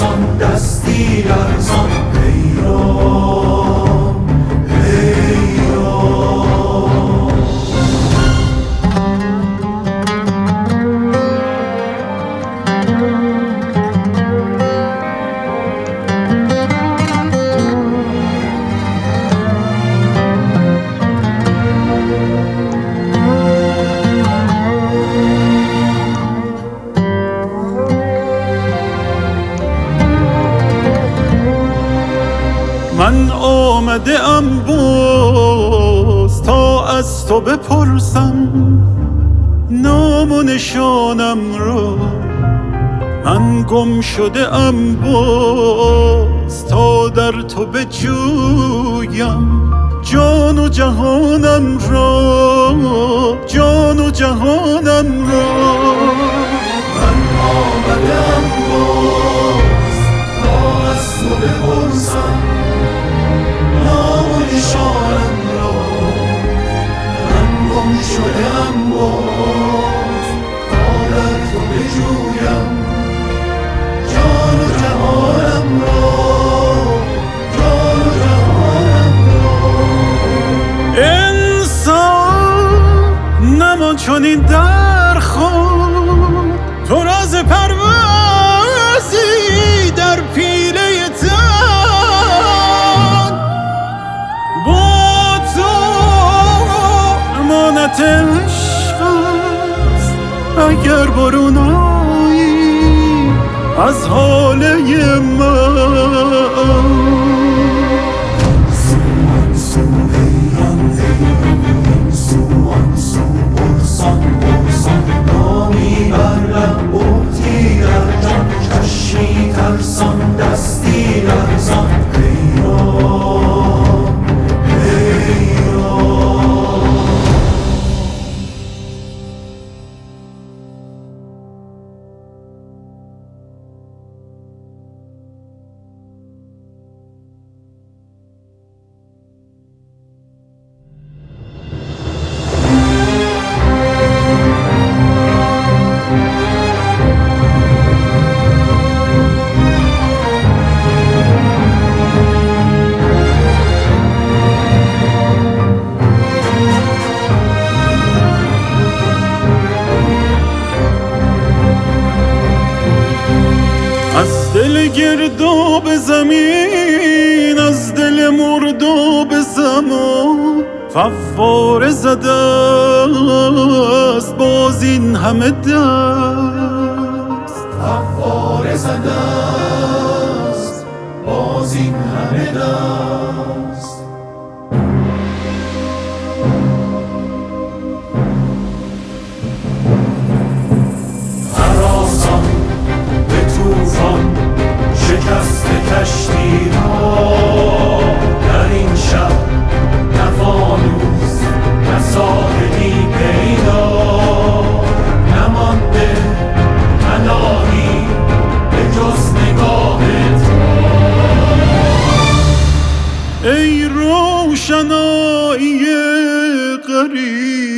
لرزان دستی لرزان حیران حیران. من آمده ام باز تا از تو بپرسم نام و نشانم را. من گم شده ام باز تا در تو بجویم جان و جهانم را، جان و جهانم را. من آمده ام باز تا از تو بپرسم نام و نشانم را. من گم شده ام باز تا در تو بجویم جان و جهانم را، جان و جهانم را. انسان نمان چنین در خود، تو راز پروازی در پیله تن. با تو امانت عشق است اگر برونایی از حاله من. سو آن سو حیران حیران، سو آن سو پرسان پرسان. نامی بر لب بهتی در جان، چشمی ترسان دستی لرزان حیران حیران. از دل گرداب زمین، از دل مرداب زمان فواره زده است باز این همه دست. فواره زده است باز این همه دست. هراسان به طوفان شکست کشتی را، در این شب نه فانوس نه ساحلی پیدا. نمانده پناهی به جز نگاه تو. ای روشنایی غریب